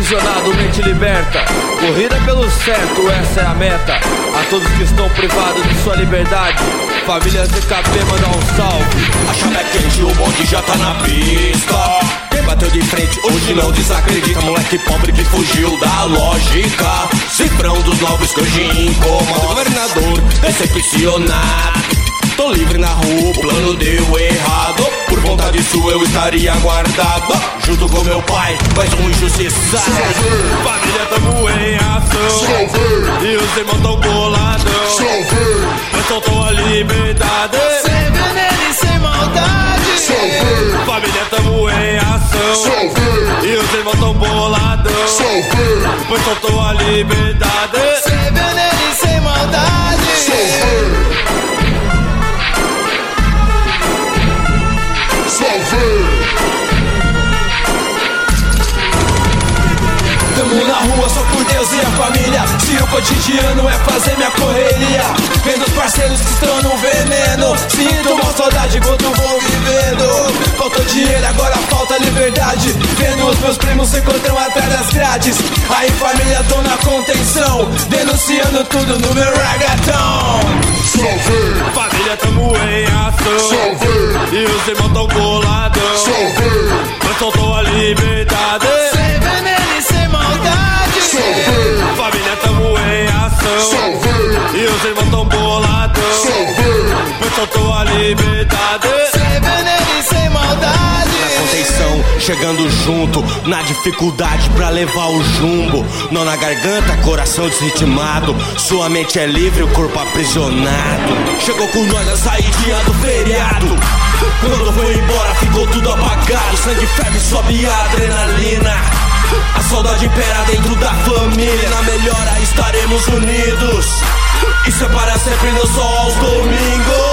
aprisionado, mente liberta. Corrida pelo certo, essa é a meta. A todos que estão privados de sua liberdade, famílias de KP, mandar um salve. A chama é quente, o bonde já tá na pista. Quem bateu de frente hoje não desacredita. Moleque pobre que fugiu da lógica. Cifrão dos novos que hoje incomodam. Governador decepcionado. Tô livre na rua, o plano deu errado. Por vontade sua eu estaria guardado junto com meu pai, mais um injustiçado. Salve! Família, tamo em ação. Salve! E os irmãos tão boladão. Salve! Mas soltou a liberdade. Sem veneno e sem maldade. Salve! Família, tamo em ação. Salve! E os irmãos tão boladão. Salve! Pois soltou a liberdade. Sem veneno e sem maldade. Salve! Tamo na rua só por Deus e a família. Se o cotidiano é fazer minha correria, vendo os parceiros que estão no veneno, sinto uma saudade enquanto vou vivendo. Faltou dinheiro, agora falta liberdade. Vendo os meus primos se encontram atrás das grades. Aí família, tô na contenção, denunciando tudo no meu reggaeton. Salve! Família, tamo em ação. Salve! E os irmãos tão boladão. Salve! Mas soltou a liberdade. Sem veneno e sem maldade. Salve! Família, tamo em ação. Salve! E os irmãos tão boladão. Salve! Pois soltou a liberdade. Sem veneno e sem maldade. Na contenção, chegando junto, na dificuldade pra levar o jumbo. Não na garganta, coração desritimado. Sua mente é livre, o corpo aprisionado. Chegou com nós na saída do feriado. Quando foi embora ficou tudo apagado. Sangue ferve, sobe a adrenalina. A saudade impera dentro da família. Na melhora estaremos unidos. Isso é para sempre, não só aos domingos.